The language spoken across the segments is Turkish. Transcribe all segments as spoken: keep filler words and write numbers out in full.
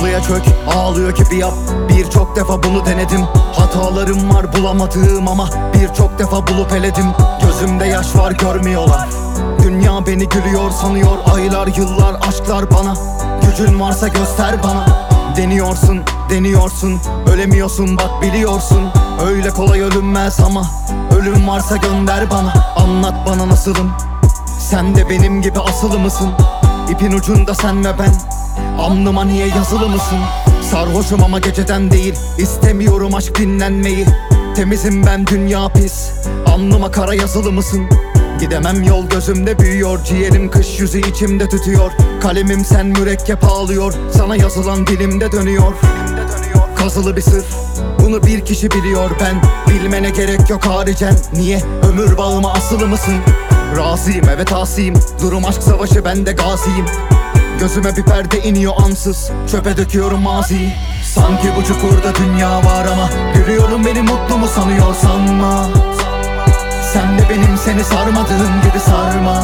halıya çök, ağlıyor gibi yap. Birçok defa bunu denedim. Hatalarım var bulamadığım ama birçok defa bulup eledim. Gözümde yaş var görmüyorlar. Dünya beni gülüyor sanıyor. Aylar yıllar aşklar bana. Gücün varsa göster bana. Deniyorsun, deniyorsun, ölemiyorsun bak biliyorsun. Öyle kolay ölünmez ama ölüm varsa gönder bana. Anlat bana nasılım, sen de benim gibi asılı mısın? İpin ucunda sen ve ben, alnıma niye yazılı mısın? Sarhoşum ama geceden değil, istemiyorum aşk dinlenmeyi. Temizim ben dünya pis, alnıma kara yazılı mısın? Gidemem yol gözümde büyüyor, ciğerim kış yüzü içimde tütüyor. Kalemim sen mürekkep ağlıyor, sana yazılan dilimde dönüyor. Kazılı bir sır, bunu bir kişi biliyor ben. Bilmene gerek yok haricen, niye ömür bağıma asılı mısın? Razıyım evet asiyim, durum aşk savaşı ben de gaziyim. Gözüme bir perde iniyor ansız, çöpe döküyorum maziyi. Sanki bu çukurda dünya var ama görüyorum beni mutlu mu sanıyor sanma. Sen de benim seni sarmadığım gibi sarma.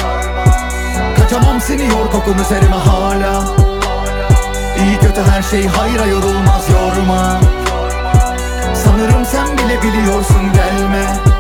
Kaçamam siniyor kokun üzerime hala. İyi kötü her şey hayra yorulmaz yorma. Sanırım sen bile biliyorsun gelme.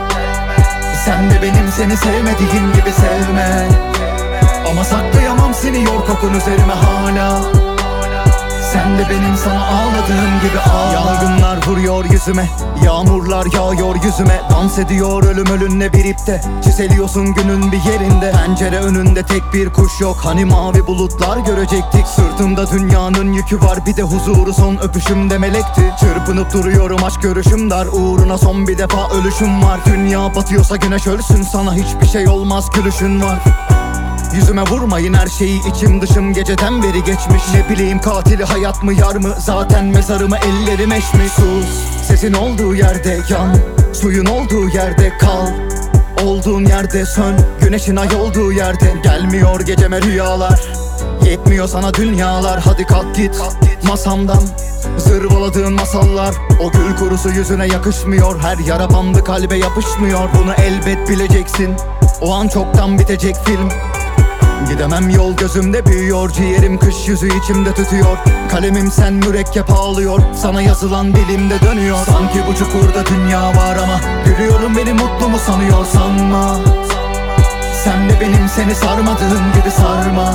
Sen de benim seni sevmediğim gibi sevme. Ama saklayamam siniyor kokun üzerime hala. Sen de benim sana ağladığım gibi ağla. Yangınlar vuruyor yüzüme, yağmurlar yağıyor yüzüme. Dans ediyor ölüm ölünle bir ipte, çiseliyorsun günün bir yerinde. Pencere önünde tek bir kuş yok, hani mavi bulutlar görecektik. Sırtımda dünyanın yükü var, bir de huzuru son öpüşümde melekti. Çırpınıp duruyorum aşk görüşüm dar, uğruna son bir defa ölüşüm var. Dünya batıyorsa güneş ölsün, sana hiçbir şey olmaz gülüşün var. Yüzüme vurmayın her şeyi, içim dışım geceden beri geçmiş. Ne bileyim katili hayat mı yar mı, zaten mezarımı ellerim eşmiş. Sus, sesin olduğu yerde yan, suyun olduğu yerde kal. Olduğun yerde sön, güneşin ay olduğu yerde. Gelmiyor geceme rüyalar, yetmiyor sana dünyalar. Hadi kalk git masamdan, zırvaladığın masallar. O gül kurusu yüzüne yakışmıyor, her yara bandı kalbe yapışmıyor. Bunu elbet bileceksin, o an çoktan bitecek film. Gidemem yol gözümde büyüyor, ciğerim kış yüzü içimde tütüyor. Kalemim sen mürekkep ağlıyor, sana yazılan dilimde dönüyor. Sanki bu çukurda dünya var ama görüyorum beni mutlu mu sanıyor sanma. Sen de benim seni sarmadığım gibi sarma.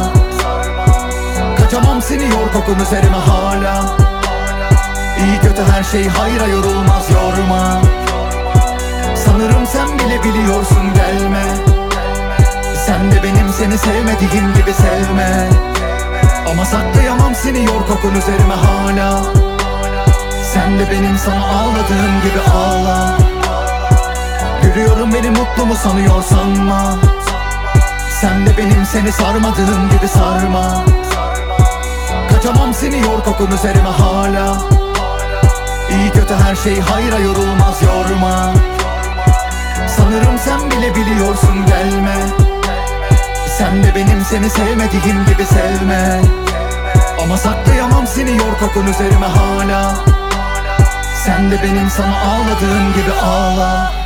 Kaçamam siniyor kokun üzerime hala. İyi kötü her şey hayra yorulmaz yorma. Sanırım sen bile biliyorsun gelme. Sen de benim seni sevmediğim gibi sevme. Ama saklayamam siniyor kokun üzerime hala. Sen de benim sana ağladığım gibi ağla. Görüyorum beni mutlu mu sanıyor sanma. Sen de benim seni sarmadığım gibi sarma. Kaçamam siniyor kokun üzerime hala. İyi kötü her şey hayra yorulmaz yorma. Sanırım sen bile biliyorsun gelme. Sen de benim seni sevmediğim gibi sevme. Ama saklayamam siniyor kokun üzerime hala. Sen de benim sana ağladığım gibi ağla.